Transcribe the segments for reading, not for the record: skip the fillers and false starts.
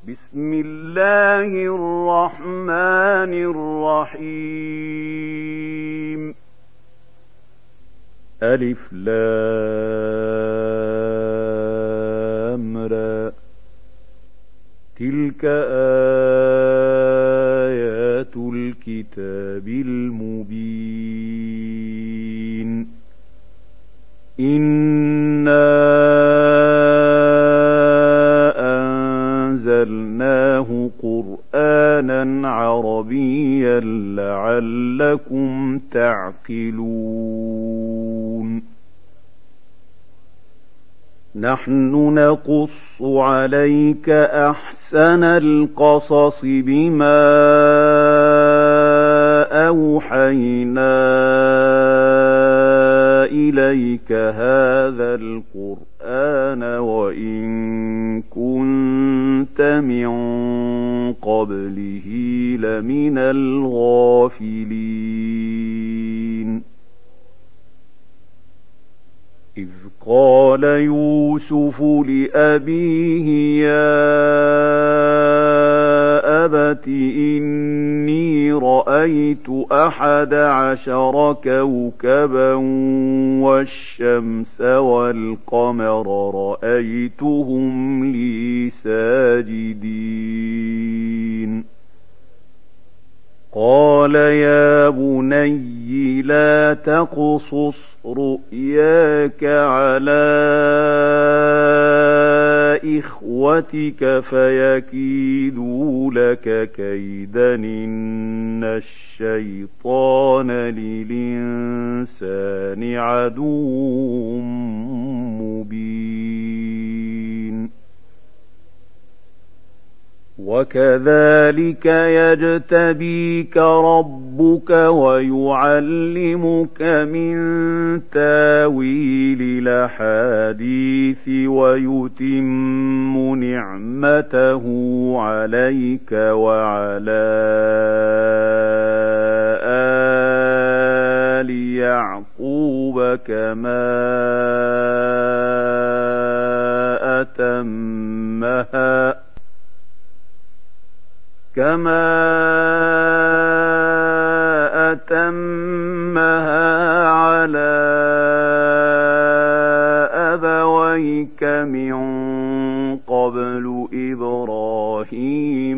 بسم الله الرحمن الرحيم. ألف لام را، تلك آيات الكتاب المبين. إنا أنزلناه قرآنا عربيا لعلكم تعقلون. نحن نقص عليك أحسن القصص بما أوحينا إليك هذا القرآن وإن كنت من قبله لمن الغافلين. إذ قال يوسف لأبيه يا أبت إني رأيت 11 كوكبا والشمس والقمر رأيتهم لي ساجدين. قال يا بني لا تقصص رؤياك على إخوتك فيكيدوا لك كيدا إن الشيطان للإنسان عدو مبين. وكذلك يجتبيك ربك ويعلمك من تاويل الأحاديث ويتم نعمته عليك وعلى آل يعقوب كما أتمها على أبويك من قبل إبراهيم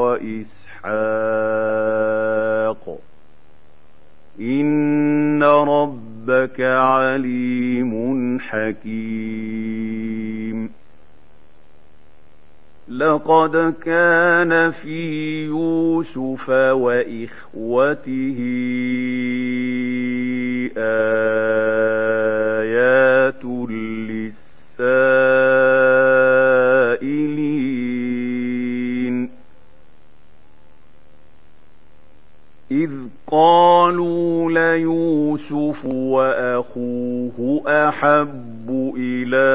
وإسحاق إن ربك عليم حكيم. لقد كان في يوسف وإخوته آيات للسائلين. إذ قالوا ليوسف وأخوه أحب إلى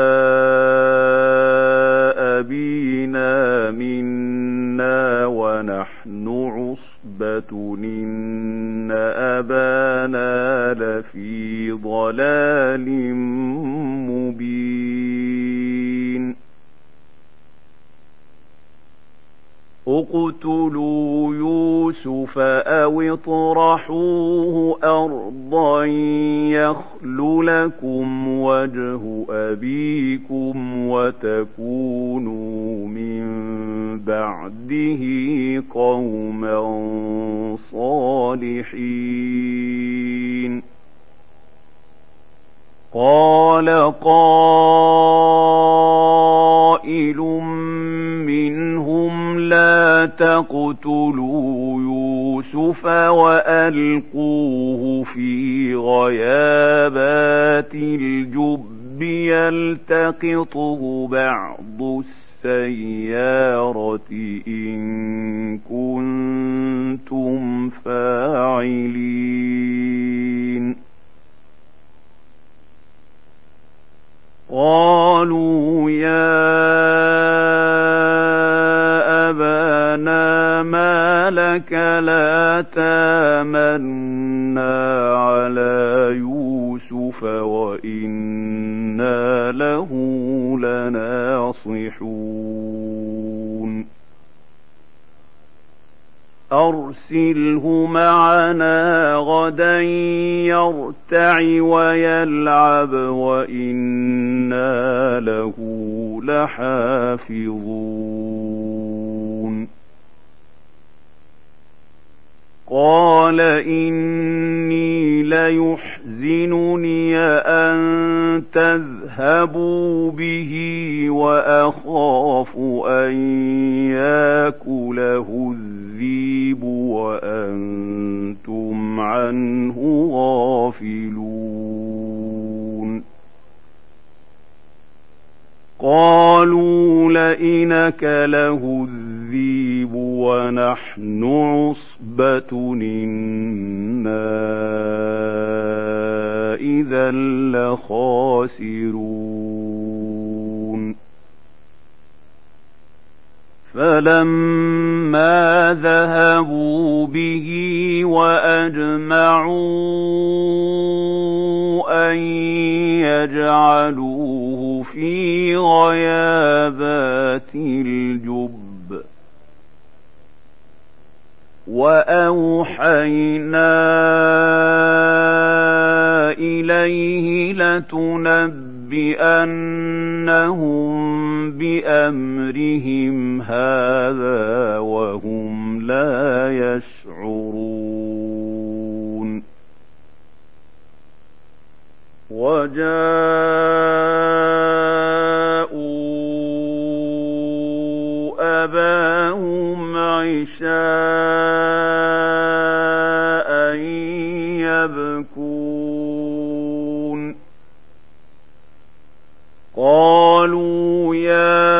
أبينا منا ونحن عصبة إن أبانا لفي ضلال مبين. اقتلوا يوسف أو اطرحوه أرضا يخل لكم وجه أبيكم وتكونوا من بعده قوما صالحين. قال قائل منهم لا تقتلوا يوسف وألقوه في غيابات الجب يلتقطه بعض السيارة إن كنتم فاعلين. قالوا يا أبانا ما لك لا تامنا على يوسف وإنا له لناصحون. أرسله معنا غدا يرتع ويلعب وإنا له لحافظون قال إني ليحزنني أن تذهبوا به وأخاف أن يأكله الذئب وأنتم عنه غافلون قالوا لئن أكله الذئب ونحن عصبة إنا إذا لخاسرون فلما ذهبوا به وأجمعوا أن يجعلوه في غيابات الجب وأوحينا إليه لتنبئنهم بأمرهم هذا وهم لا يشعرون وجاءوا أباهم عشاء يبكون قالوا يا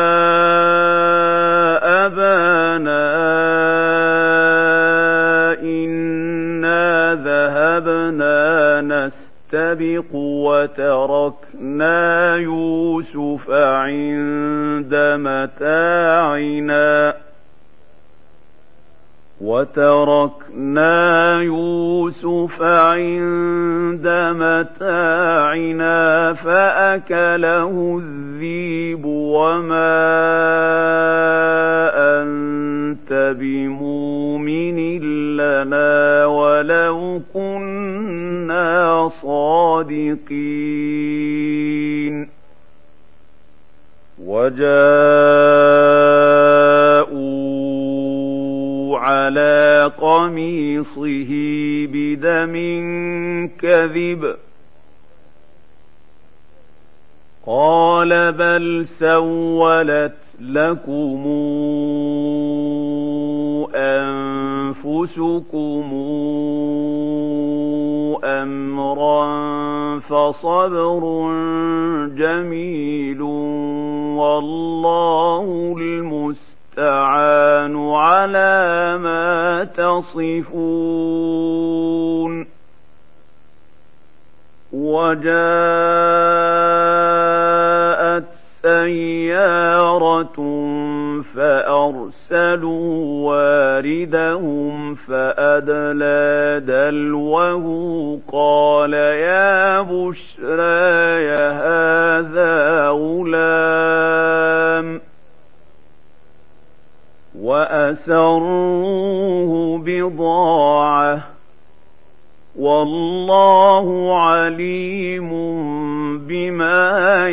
أبانا إنا ذهبنا نستبق وتركنا يوسف عند متاعنا فأكله الذئب وما أنت بمؤمن لنا ولو كنا صادقين وجاءوا على قميصه بدم كذب قال بل سولت لكم أنفسكم أمرا فصبر جميل والله المستعان على ما تصفون وجاءت سيارة فأرسلوا واردهم فأدلى دلوه قال يا بشرى هذا غلام وأسروه بضاعة والله عليم بما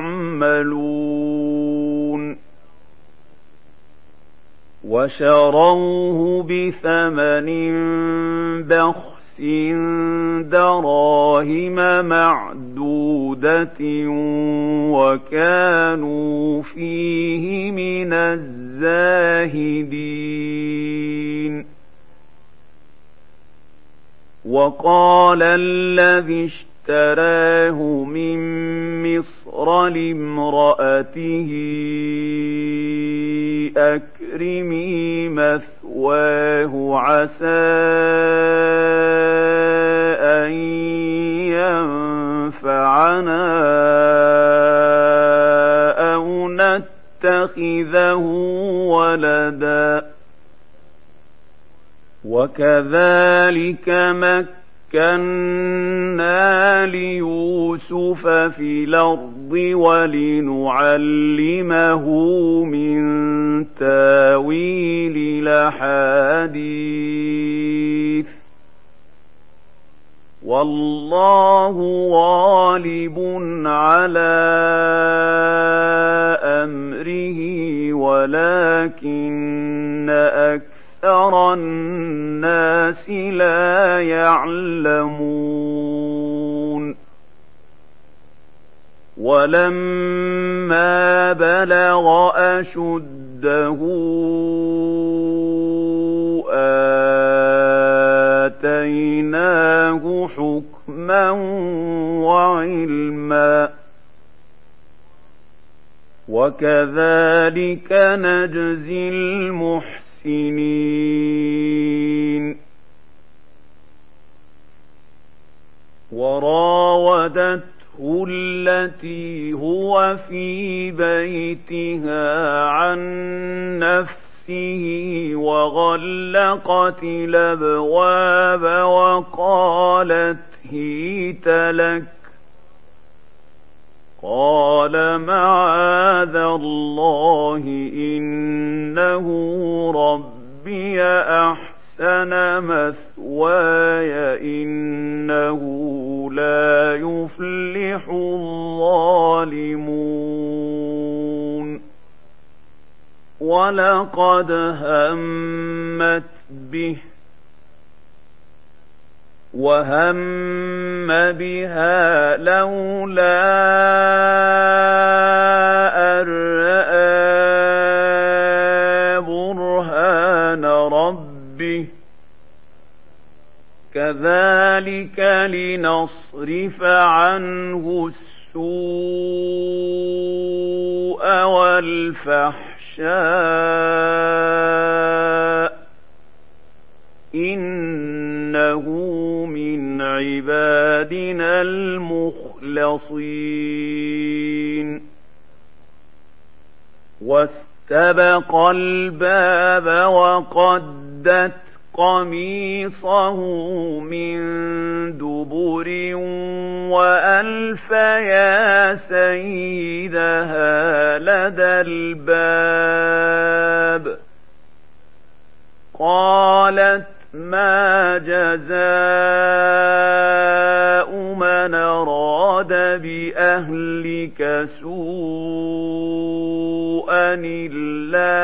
يعملون وشروه بثمن بخس دراهم معدودة وكانوا فيه من الزاهدين وقال الذي اشتراه من مصر لامرأته أكرمي مثواه عسى أن ينفعنا أو نتخذه ولدا وكذلك مكنا ليوسف في الأرض ولنعلمه من تاويل الأحاديث والله غالب على أمره ولكن أكثر الناس لا يعلمون ولما بلغ أشده آتيناه حكما وعلما وكذلك نجزي المحسنين وراودته التي هو في بيتها عن نفسه وغلقت الأبواب وقالت هيت لك قال معاذ الله إنه ربي أحسن مثواي إنه لا يفلح الظالمون ولقد همت به وهم بها لولا أن رأى برهان ربه كذلك لنصرف عنه السوء والفحشاء إنه من عبادنا المخلصين واستبق الباب وقدت قميصه من دبر وألف يا سيدها لدى الباب قالت ما جزاء من أراد بأهلك سوءا إلا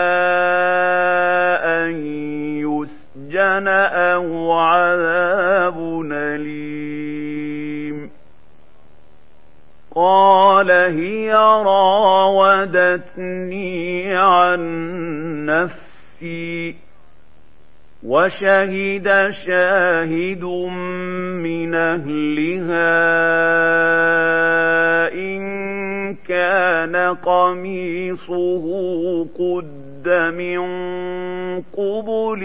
أن يسجن أو عذاب أليم قال هي راودتني عن نفسي وشهد شاهد من أهلها إن كان قميصه قد من قبل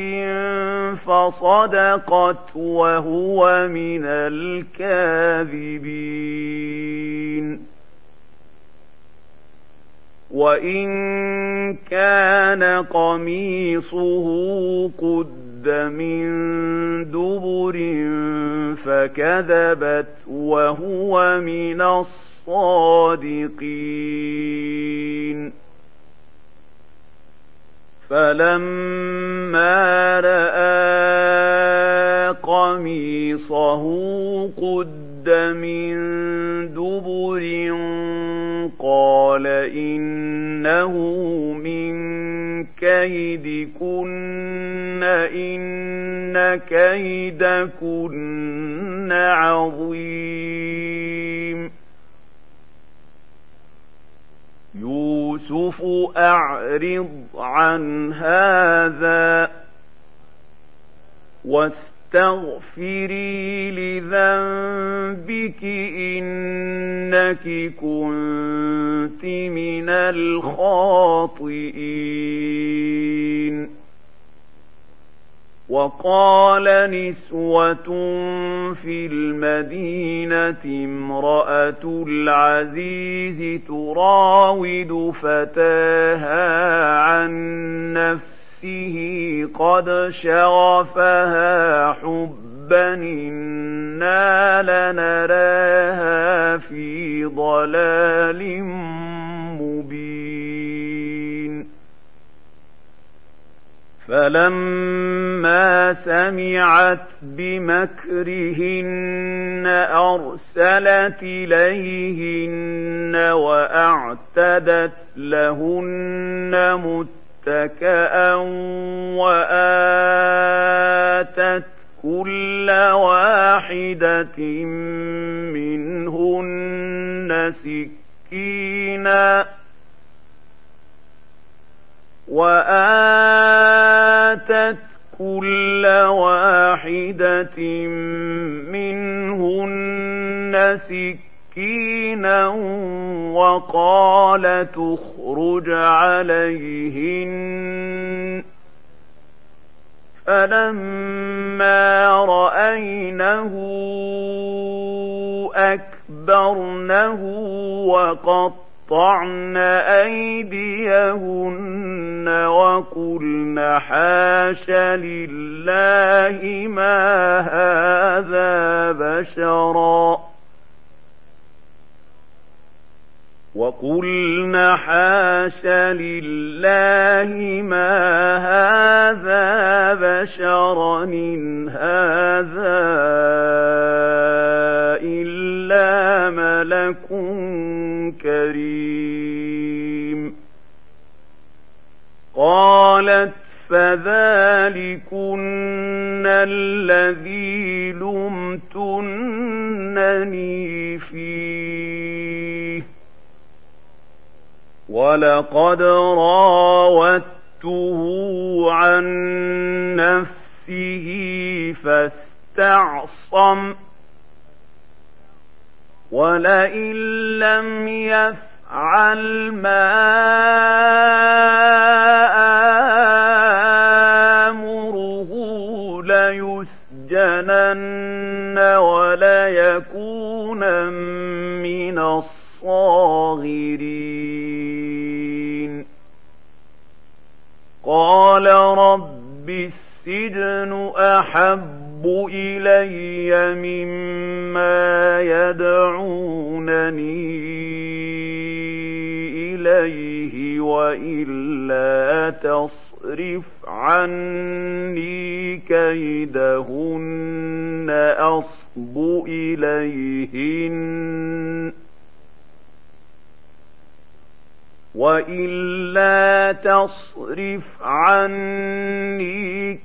فصدقت وهو من الكاذبين وإن كان قميصه قد من دبر فكذبت وهو من الصادقين فلما رأى قميصه قد من دبر قال إنه من كيدكن إن كيدكن عظيم يوسف أعرض عن هذا واستغفري لذنبك إنك كنت من الخاطئين وقال نسوة في المدينة امرأة العزيز تراود فتاها عن نفسه قد شغفها حبا إنا لنراها في ضلال مبين فلما سمعت بمكرهن أرسلت إليهن وأعتدت لهن متكئا وآتت كل واحدة منهن سكينا وقالت اخرج عليهن فلما رأينه أكبرنه وقطعن أيديهن وقلن حاش لله ما هذا بشرا إن هذا إلا ملك كريم. قالت فذلكن الذي لمتنني فيه ولقد راودته عن نفسه فاستعصم ولئن لم يفعل ما آمره ليسجنن وليكونن من الصاغرين. قال رب السجن أحب إلي مما يدعونني إليه وإلا تصرف عني كيدهن أصب إليهن وإلا تصرف عني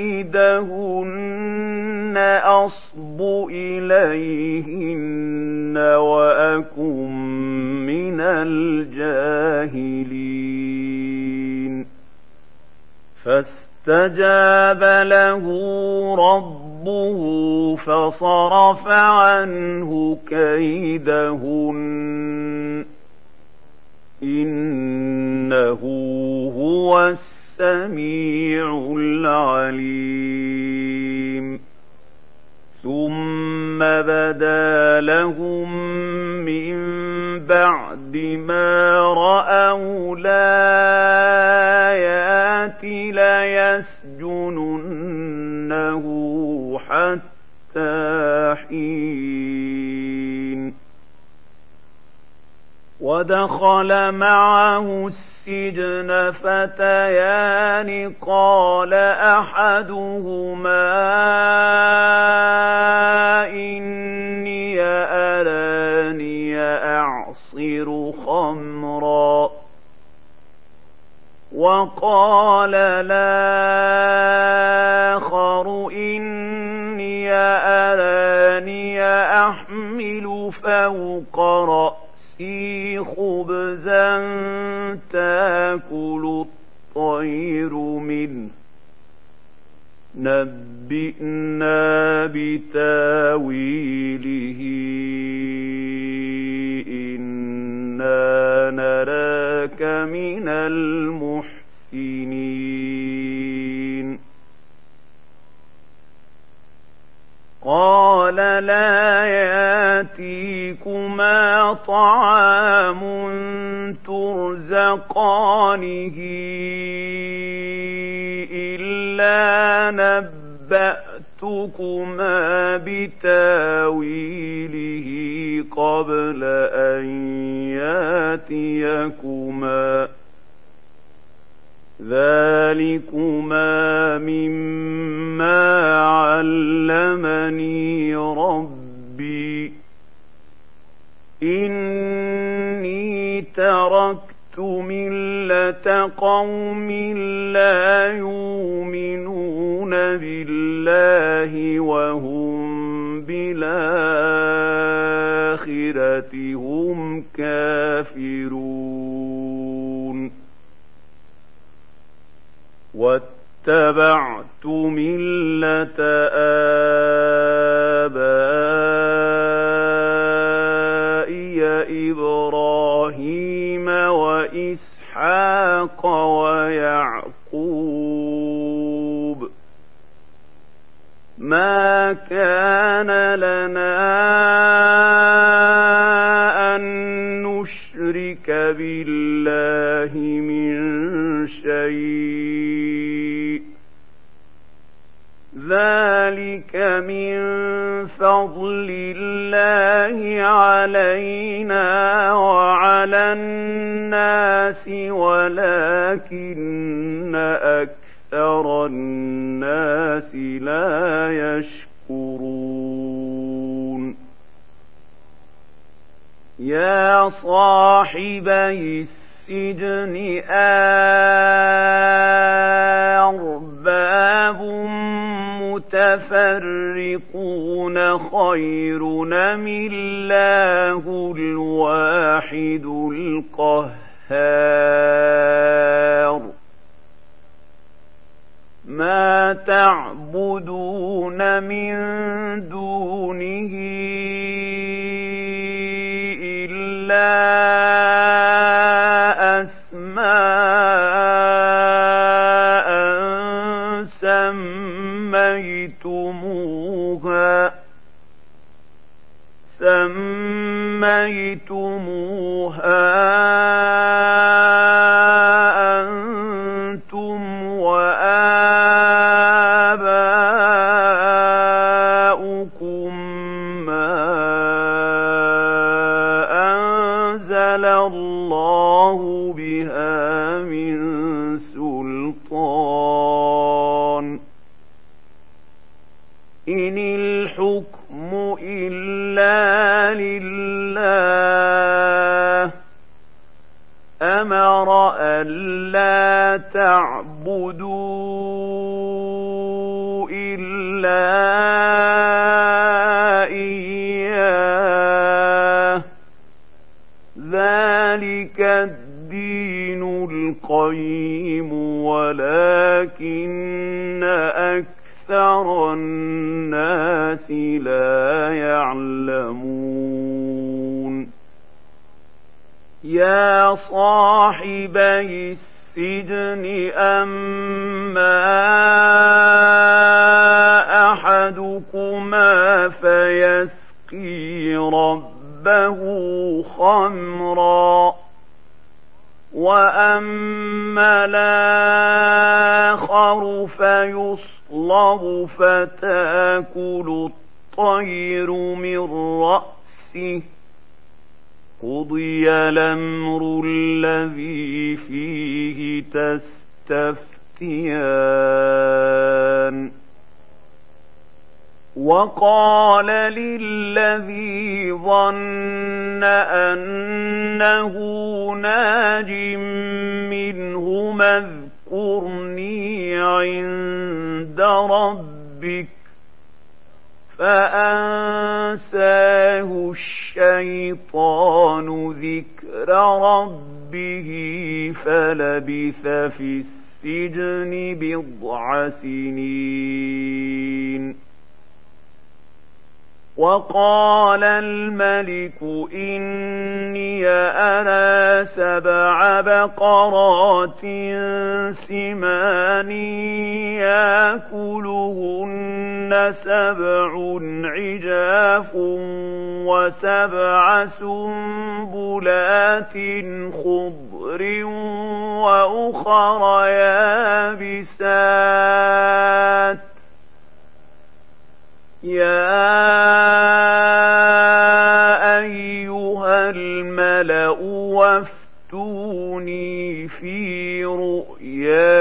كيدهن أصب إليهن وأكن من الجاهلين. فاستجاب له ربه فصرف عنه كيدهن إنه هو السميع العليم. ثم بدا لهم من بعد ما رأوا الآيات ليسجننه حتى حين. ودخل معه السجن فتيان قال أحدهما إني أراني أعصر خمرا وقال الآخر إني أراني أحمل فوق رأسي خبزا تأكل الطير منه نبئنا بتاويله إنا نراك من المحسنين. قال لا يأتيكما طعام ترزقانه إلا نبأتكما بتاويله قبل أن يأتيكما ذلكما مما علمني ربي إني تركت ملة قوم لا يؤمنون بالله وهم بالآخرة هم كافرون واتبعت ملة آبائي إبراهيم وإسحاق ويعقوب ما كان لنا أن نشرك بالله من شيء ذلك من فضل الله علينا وعلى الناس ولكن أكثر الناس لا يشكرون يا صاحبي السجن أرباب متفرقون خير أم الله الواحد القهار ما تعبدون من دونه إلا أسماء سميتموها أنتم وآباؤكم ما أنزل الله بها من سلطان إن الحكم إلا لله أمر ألا تعبدوا إلا إياه ذلك الدين القيم ولكن أكثر الناس لا يعلمون يا صاحبي السجن أما أحدكما فيسقي ربه خمرا وأما الآخر فيصلب فتأكل الطير من رأسه قضي الأمر الذي فيه تستفتيان وقال للذي ظن أنه ناج منهما اذكرني عند ربك فأنساه الشيطان ذكر ربه فلبث في السجن بضع سنين وقال الملك إني أرى 7 بقرات سمان يأكلهن 7 عجاف و7 سنبلات خضر وأخر يابسات يا أيها الملأ وافتوني في رؤياي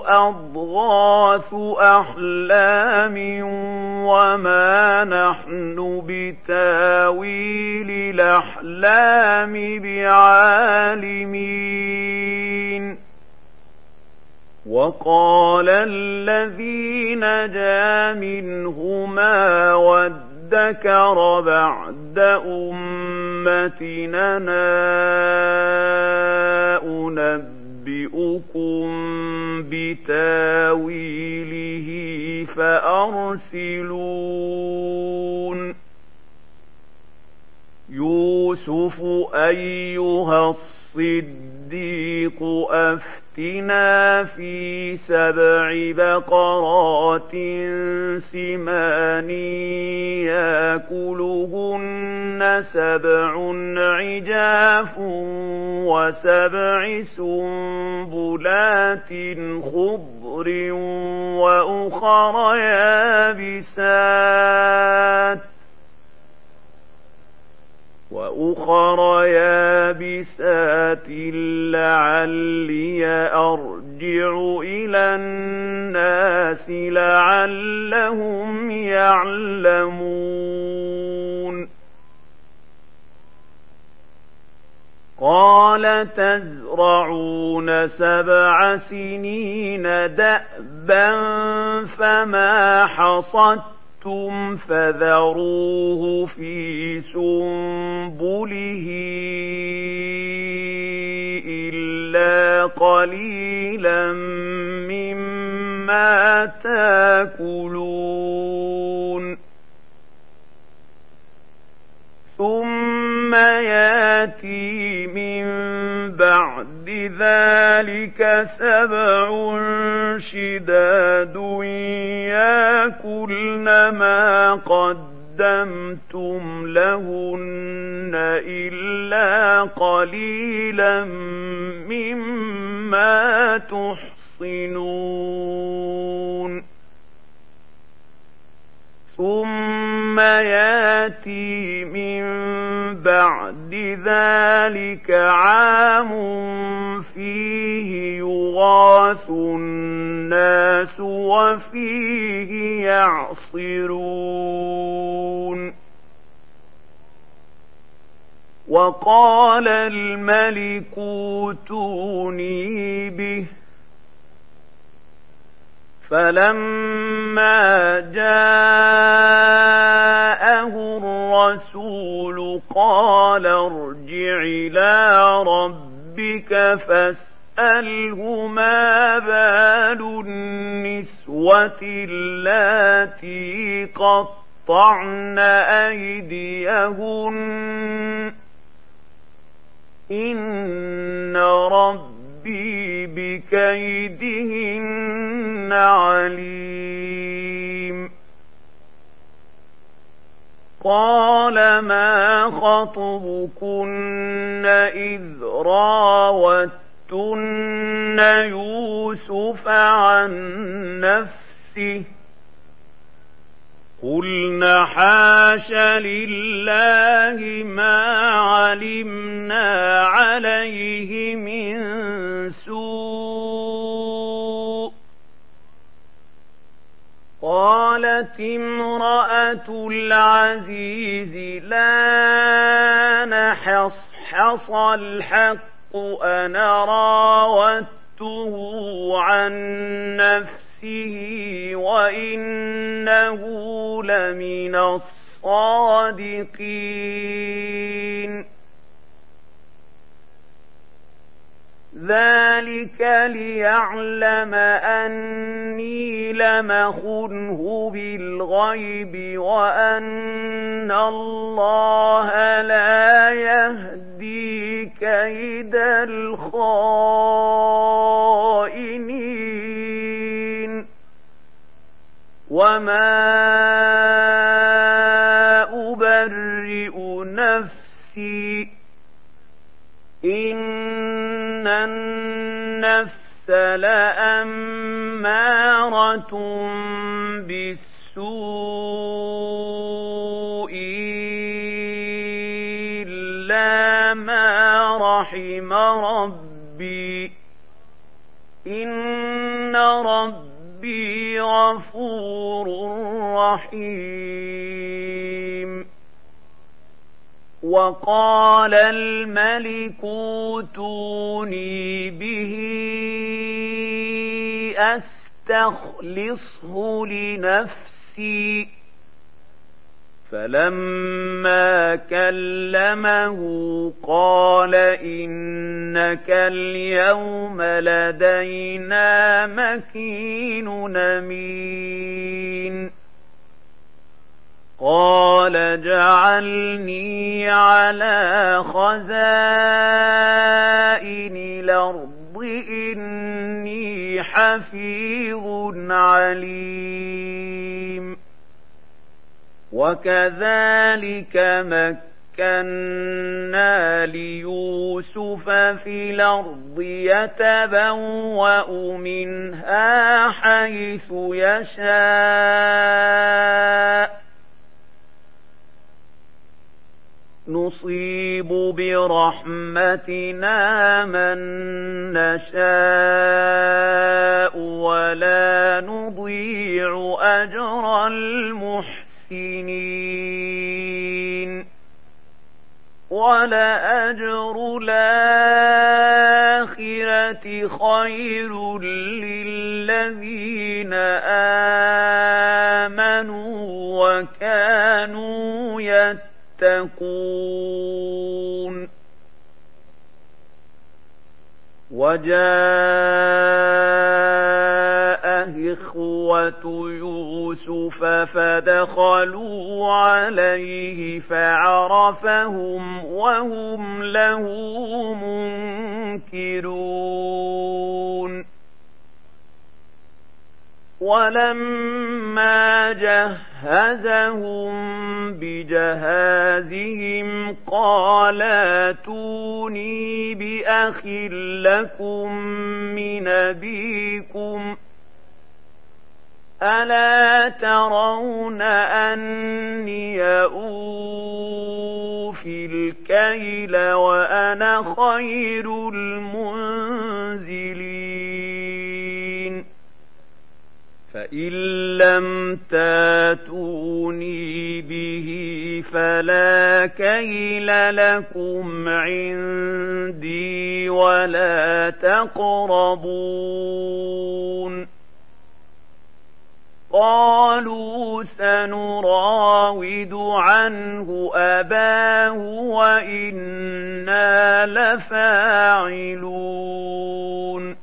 أضغاث أحلام وما نحن بتاويل الأحلام بعالمين وقال الذي نجا منهما وادكر بعد أمتنا أنبئكم بتاويله فأرسلون يوسف أيها الصديق أفتنا في 7 بقرات سمان يأكلهن 7 عجاف و7 سنبلات خضر وأخر يابسات لعلي أرجع إلى الناس لعلهم يعلمون قال تزرعون 7 سنين دأبا فما حصدتم فذروه في سنبله إلا قليلا مما تأكلون ثم يأتي من بعد ذلك 7 شداد يأكلن ما قدمتم لهن إلا قليلا مما تحصنون ثم يأتي من بعد ذلك عام فيه يغاث الناس وفيه يعصرون وقال الملك ائتوني به فلما جاءه الرسول قال ارجع إلى ربك فاسأله ما بال النسوة اللاتي قطعن أيديهن إن ربي بكيدهن عليم قال ما خطبكن إذ راوتن يوسف عن نفسه قلنا حاش لله ما علمنا عليه من سوء قالت امرأة العزيز لا نحصحص الحق أنا راودته عن نفسه وإنه لمن الصادقين ذلك ليعلم أني لم أخنه بالغيب وأن الله لا يهدي كيد الخائنين وما أبرئ نفسي إن النفس لأمارة بالسوء إلا ما رحم ربي إن إن ربي غفور رحيم. وقال الملك اوتوني به أستخلصه لنفسي. فلما كلمه قال إنك اليوم لدينا مكين أمين. قال اجعلني على خزائن الأرض إني حفيظ عليم. وكذلك مكنا ليوسف في الأرض يتبوأ منها حيث يشاء نصيب برحمتنا من نشاء ولا نضيع أجر المحسنين. ولأجر الآخرة خير للذين آمنوا وكانوا يتقون. وجاء إخوة يوسف فدخلوا عليه فعرفهم وهم له منكرون. ولما جهزهم بجهازهم قال ائتوني بأخ لكم من أبيكم ألا ترون أني أوفي الكيل وأنا خير المنزلين. فإن لم تاتوني به فلا كيل لكم عندي ولا تقربون. قالوا سنراود عنه أباه وإنا لفاعلون.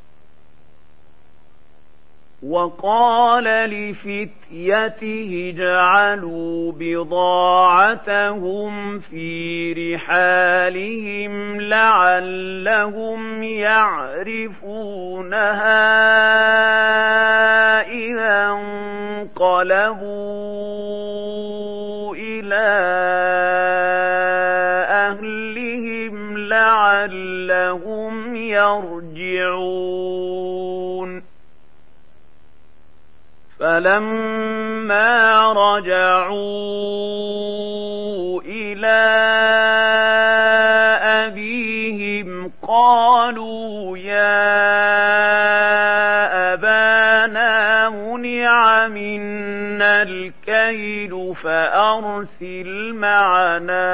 وقال لفتيته اجعلوا بضاعتهم في رحالهم لعلهم يعرفونها إذا انقلبوا إلى أهلهم لعلهم يرجعون. فلما رجعوا إلى أبيهم قالوا يا أبانا منع منا الكيل فأرسل معنا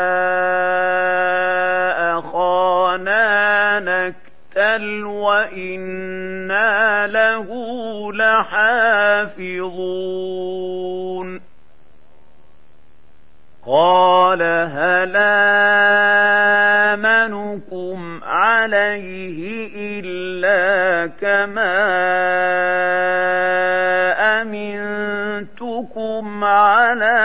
أخانا نكتل وإنا له لحافظون. قال هل آمنكم عليه إلا كما أمنتكم على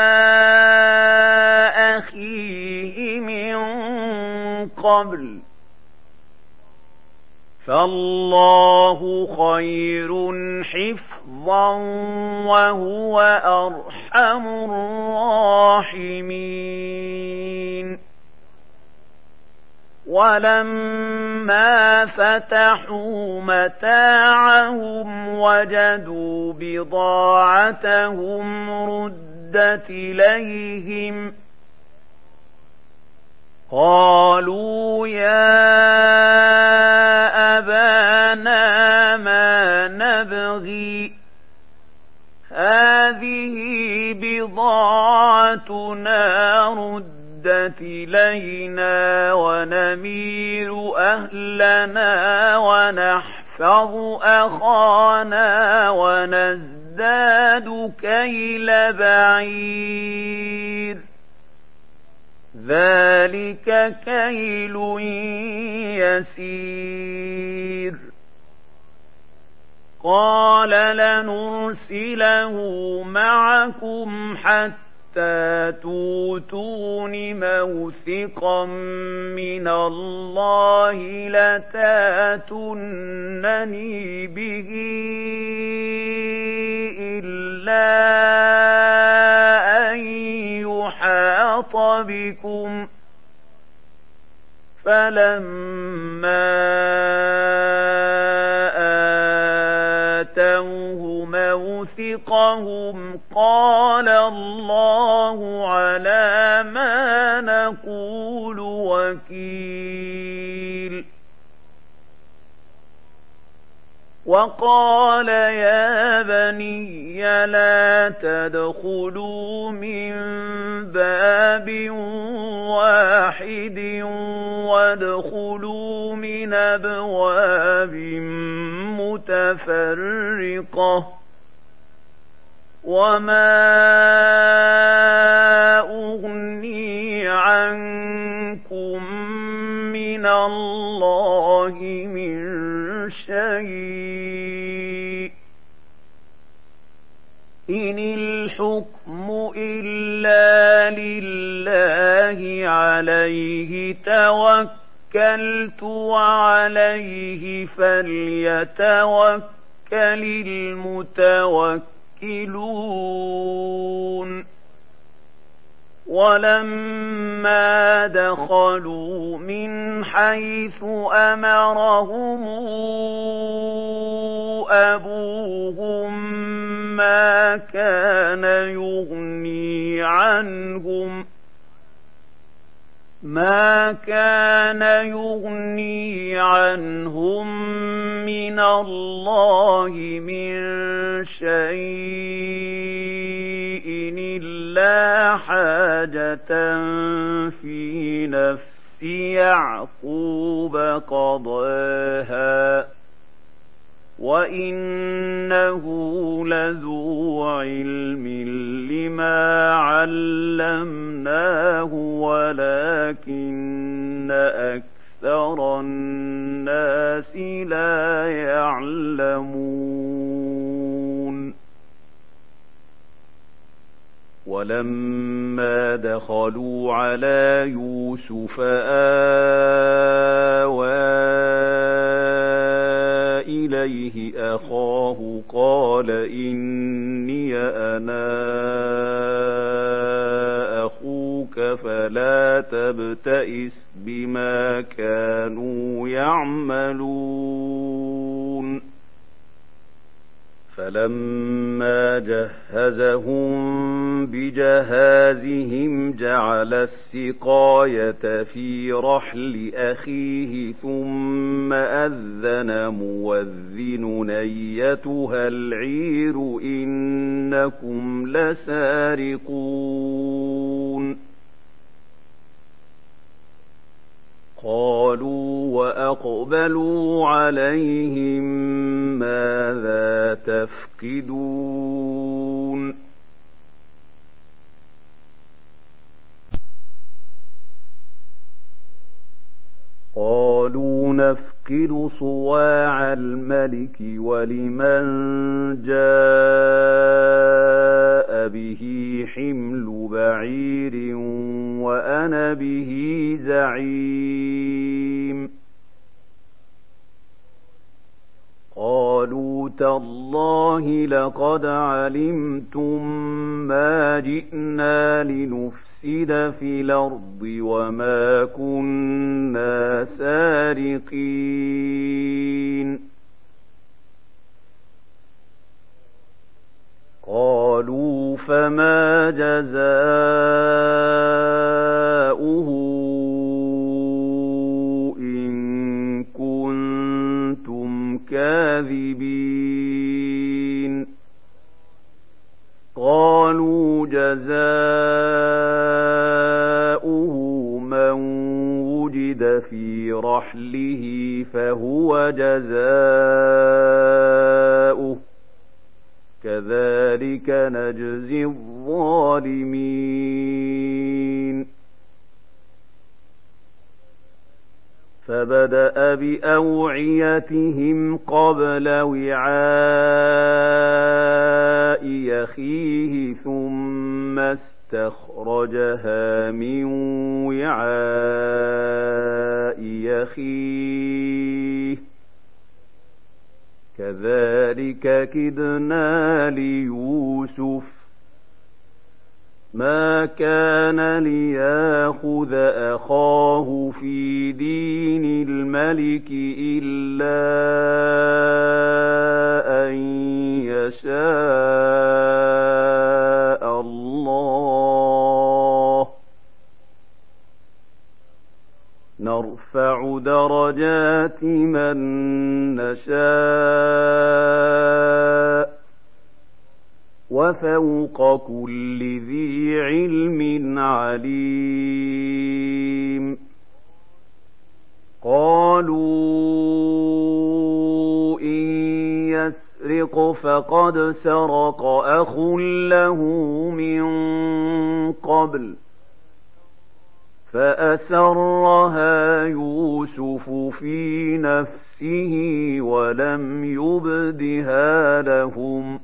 أخيه من قبل فالله خير حفظا وهو أرحم الراحمين. ولما فتحوا متاعهم وجدوا بضاعتهم ردت إليهم قالوا يا أبانا ما نبغي نبتغي هذه بضاعتنا ردت إلينا ونمير أهلنا ونحفظ أخانا ونزداد كيل بعير ذلك كيل يسير قال لنرسله معكم حتى توتون موثقا من الله لتاتونني به إلا أن يحاط بكم فلما آتوه موثقهم قال الله على ما نقول وكيل وقال يا بني لا تدخلوا من باب واحد وادخلوا من أبواب متفرقة وما أغني عنكم من الله من شيء إن الحكم إلا لله عليه توكلت وعليه فليتوكل المتوكلون ولما دخلوا من حيث أمرهم أبوهم ما كان يغني عنهم من الله من شيء إلا حاجة في نفس يعقوب قضاها وإنه لذو علم لما علمناه ولكن أكثر الناس لا يعلمون ولما دخلوا على يوسف إليه أخاه قال إني أنا أخوك فلا تبتئس بما كانوا يعملون فلما جهزهم بجهازهم جعل السقاية في رحل أخيه ثم أذن مؤذن أيتها العير إنكم لسارقون قالوا وأقبلوا عليهم ماذا تفقدون قالوا نفقد صواع الملك ولمن جاء به حمل بعير وأنا به زعيم قالوا تالله لقد علمتم ما جئنا لنفسد في الأرض وما كنا سارقين قالوا فما جزاؤه إن كنتم كاذبين قالوا جزاؤه من وجد في رحله فهو جزاؤه كذلك نجزي الظالمين فبدأ بأوعيتهم قبل وعاء أخيه ثم استخرجها من وعاء أخيه كذلك كدنا ليوسف ما كان ليأخذ أخاه في دين الملك إلا أن يشاء الله نرفع درجات من نشاء وفوق كل ذي علم عليم قالوا إن يسرق فقد سرق أخ له من قبل فأسرها يوسف في نفسه ولم يبدها لهم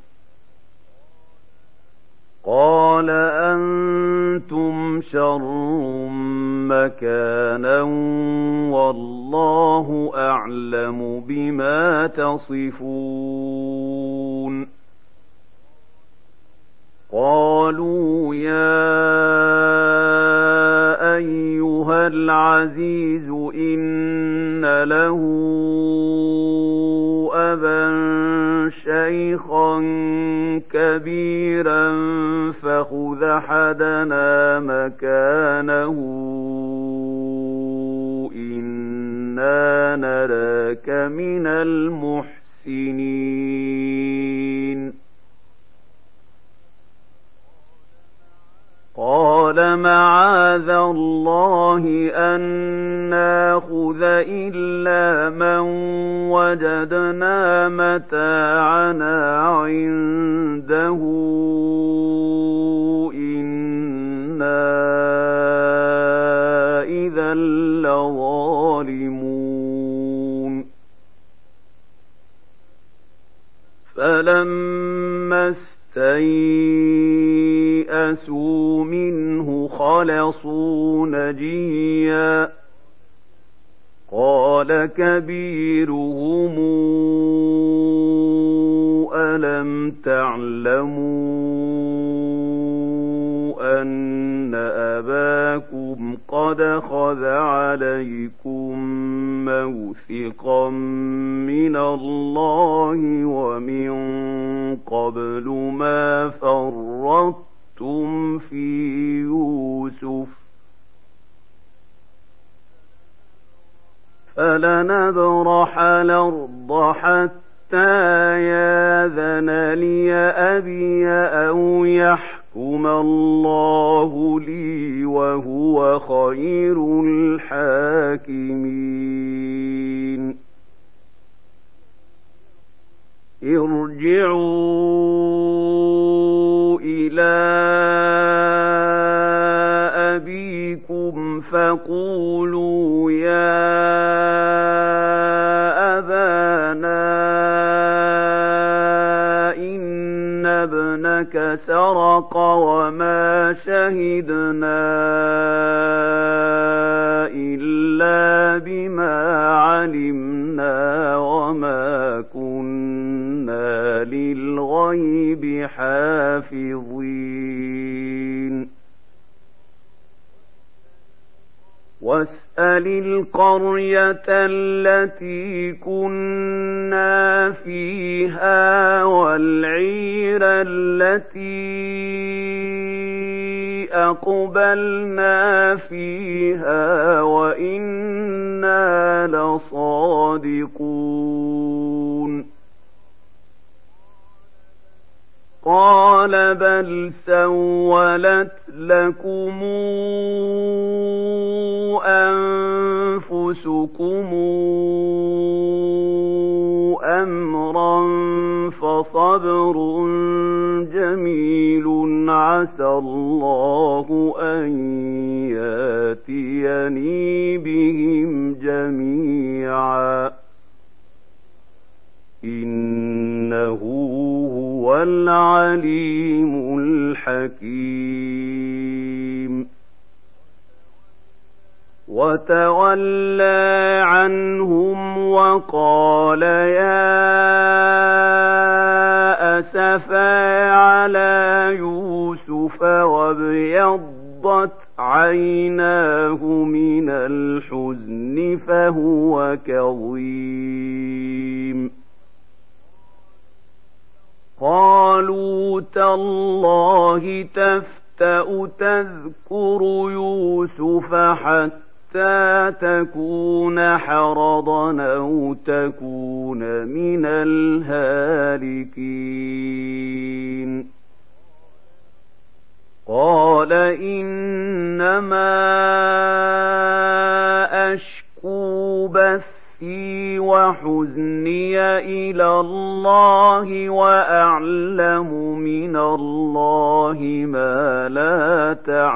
قال أنتم شر مكانا والله أعلم بما تصفون قالوا يا أيها العزيز إن له أبا شيخا كبيرا فخذ أحدنا مكانه إنا نراك من المحسنين قال معاذ الله أن ناخذ إلا من وجدنا متاعنا عنده إنا إذا لظالمون فلما استيئسوا منه خلصوا نجيا قال كبيرهم ألم تعلموا أن أباكم قد أخذ عليكم موثقا من الله ومن قبل ما فرطتم في يوسف فلنبرح الأرض حتى ياذن لي أبي أو يحكم الله لي وهو خير الحاكمين ارجعوا إلى أبيكم فقولوا يا أبانا إن ابنك سرق وما شهدنا إلا بما علمنا وما كنا للغيب حافظين واسأل القرية التي كنا فيها والعير التي أقبلنا فيها وإنا لصادقون قال بل سولت لكم أنفسكم أمرا فصبر جميل عسى الله أن ياتيني بهم جميعا إنه هو العليم الحكيم وتولى عنهم وقال يا أسفا على يوسف وابيضت عيناه من الحزن فهو كظيم قالوا تالله تفتأ تذكر يوسف حتى تكون حرضا أو تكون من الهالكين قال إنما أشكو بثي وحزني إلى الله وأعلم من الله ما لا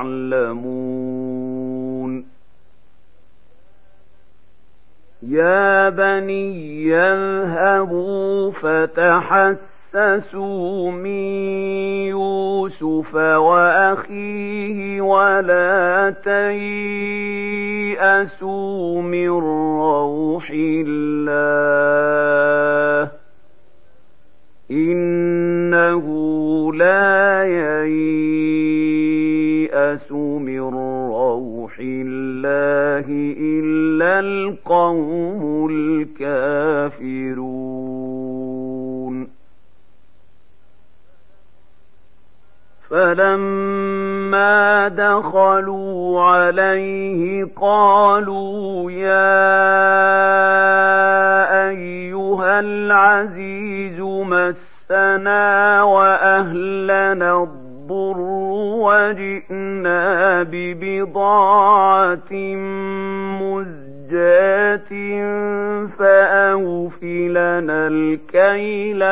تعلمون يا بني اذهبوا فتحسسوا من يوسف وأخيه ولا تيأسوا من روح الله إنه لا ييأس من روح الله إلا القوم الكافرون فلما دخلوا عليه قالوا يا أيها العزيز مسنا وأهلنا الضر وجئنا ببضاعة مزجاة فأوف لنا الكيل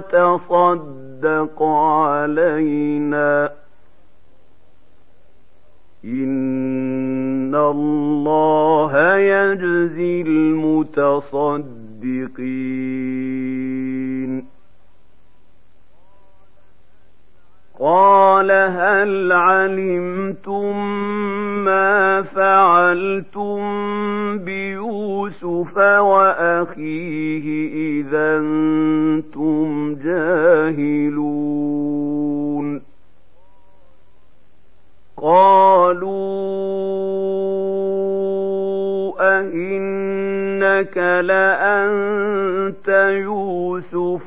وتصدق علينا إن الله يجزي المتصدقين قال هل علمتم ما فعلتم بيوسف وأخيه إذا أنتم جاهلون قالوا أئنك لأنت يوسف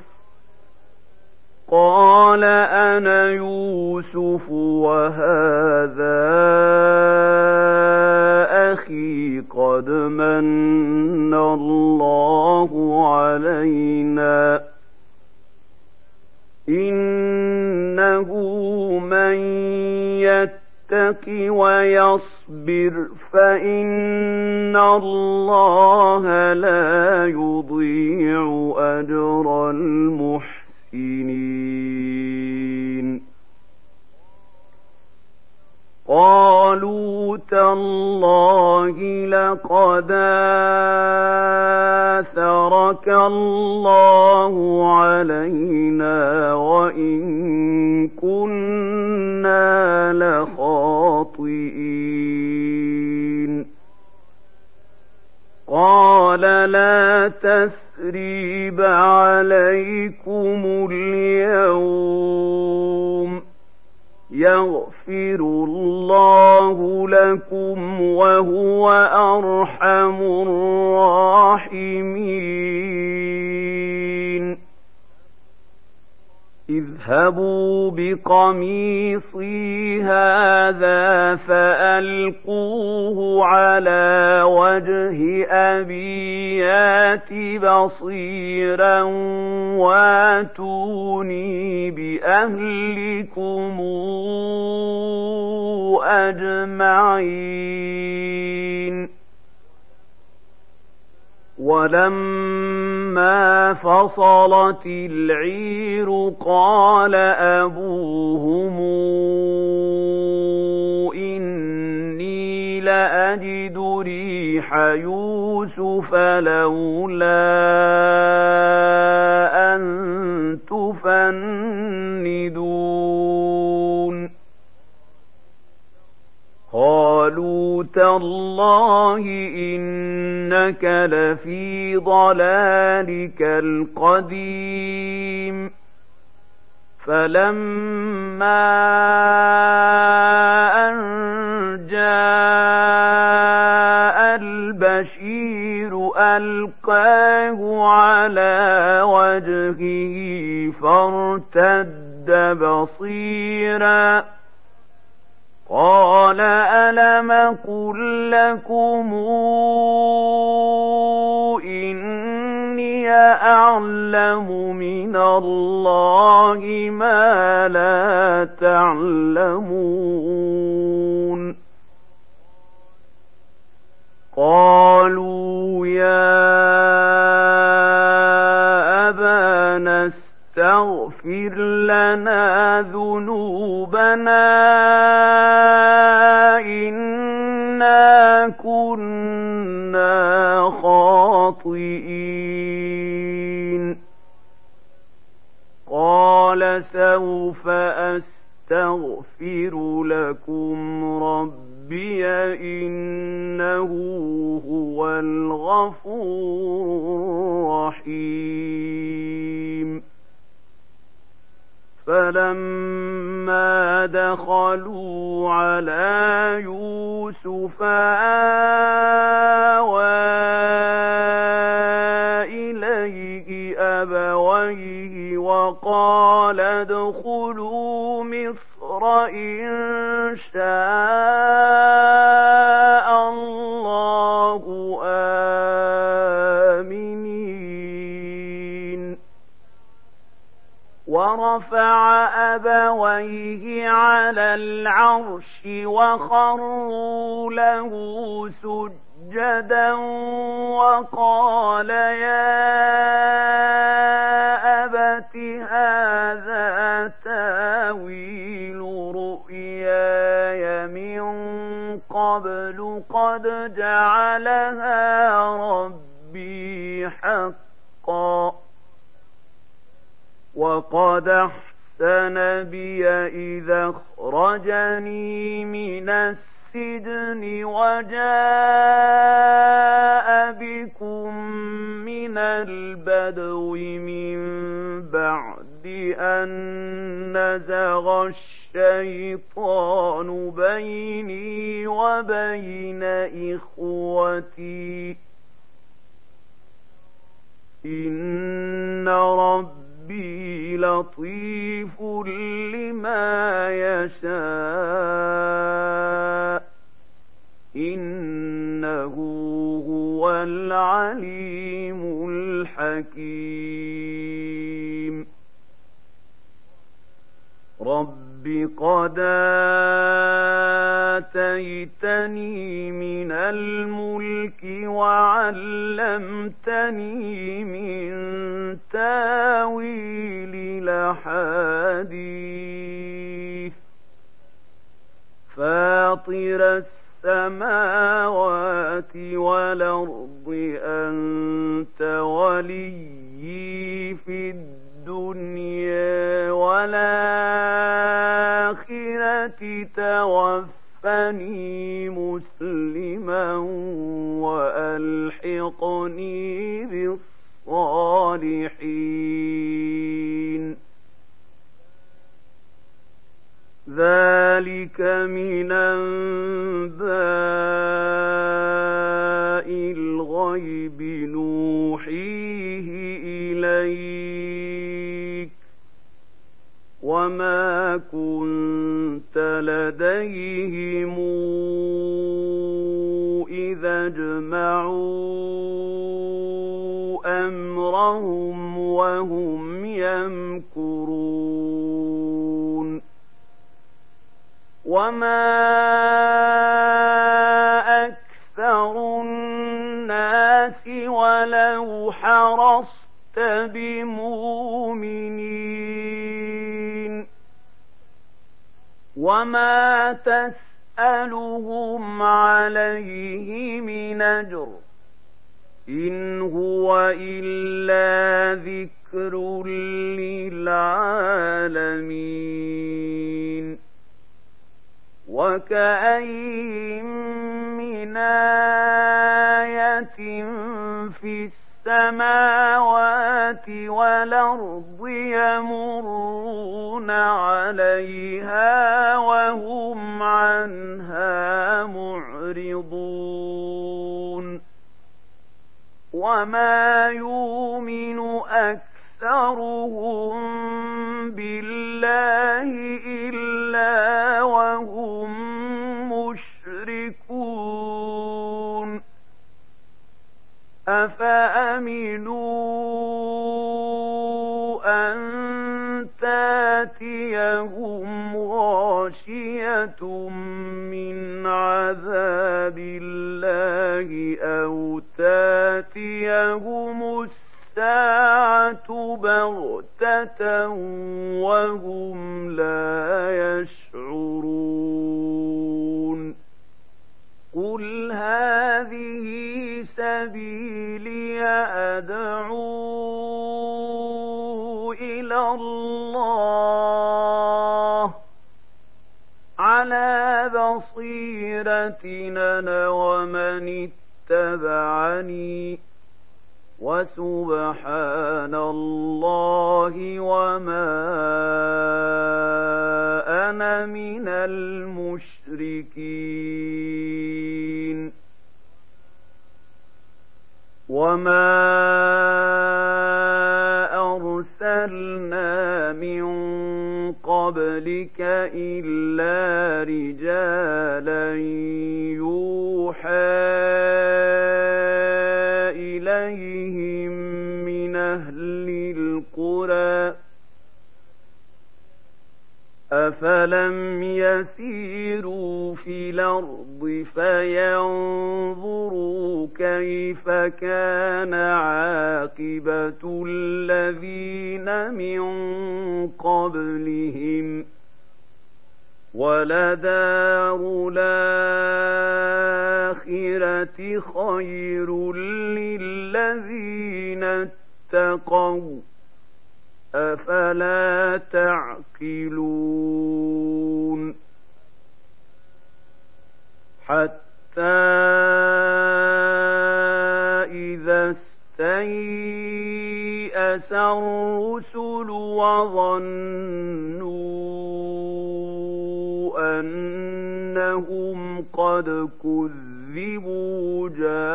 قال أنا يوسف وهذا أخي قد من الله علينا إنه من يتق ويصبر فإن الله لا يضيع أجر المحسنين قالوا تالله لقد آثرك الله علينا وإن كنا لخاطئين قال لا تثريب عليكم اليوم يغفر الله لكم وهو أرحم الراحمين اذهبوا بقميصي هذا فألقوه على وجه أبي يات بصيرا واتوني بأهلكم أجمعين. ولما فصلت العير قال أبوهم إني لأجد ريح يوسف لولا أن تفندون. قالوا تالله إنك لفي ضلالك القديم. فلما أن جاء البشير ألقاه على وجهه فارتد بصيرا قال ألم قل لكم إني أعلم من الله ما لا تعلمون. قالوا يا أبانا استغفر لنا ذنوبنا إنا كنا خاطئين. قال سوف أستغفر لكم ربي إنه هو الغفور الرحيم. فلما دخلوا على يوسف آوى إليه أبويه وقال ادخلوا مصر إن شاء الله آمنين. ورفع أبويه على العرش وخروا له سجدا وقال يا أبت هذا تاويل رؤياي من قبل قد جعلها ربي حقا وقد أحسن بي إذا أخرجني من السجن وجاء بكم من البدو من بعد أن نزغ الشيطان بيني وبين إخوتي إن ربي لطيف لما يشاء إنه هو العليم الحكيم. رب قد آتيتني من الملك وعلمتني من تاويل الأحاديث فاطر السماوات والأرض أنت وليي في الدنيا والآخرة توفني مسلما وألحقني بالصالحين. ذلك من أنباء الغيب نوحيه إليك وما كنت لديهم إذا اجمعوا أمرهم وهم يمكرون وما أكثر الناس ولو حرصت بمؤمنين وما تسألهم عليه من أجر إن هو إلا ذكر للعالمين وكأين من آية في السماوات والأرض يمرون عليها وهم عنها معرضون وما يؤمن أكثرهم بالله إلا وهم مشركون أفأمنوا أن تأتيهم غاشية من عذاب الله أو تأتيهم الساعة بغتة وهم لا يشعرون قل هذه سبيلي أدعو إلى الله على بصيرة أنا ومن اتبعني وسبحان الله وما أنا من المشركين وما أرسلنا من قبلك إلا رجالا يوحى إليهم من أهل القرى أفلم يسيروا في الأرض فينظروا كيف كان عاقبة الذين من قبلهم ولدار الآخرة خير للذين اتقوا أفلا تعقلون حتى إذا استيأس الرسل وظنوا أنهم قد كذبوا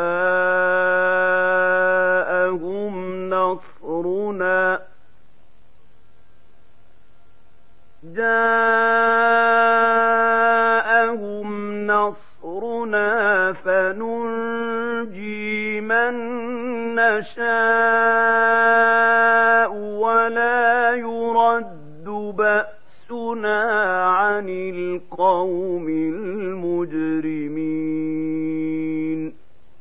جاءهم نصرنا فننجي من نشاء ولا يرد بأسنا عن القوم المجرمين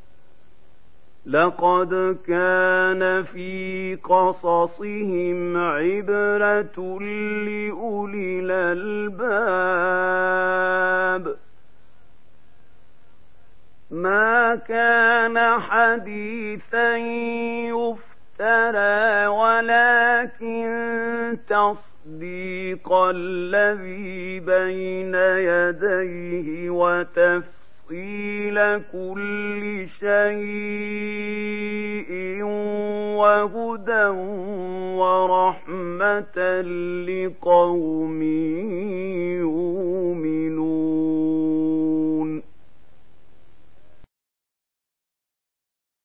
لقد كان في قصصهم عبرة لأولي الألباب ما كان حديثا يفترى ولكن تصديق الذي بين يديه وتفصيل كل شيء وهدى ورحمة لقوم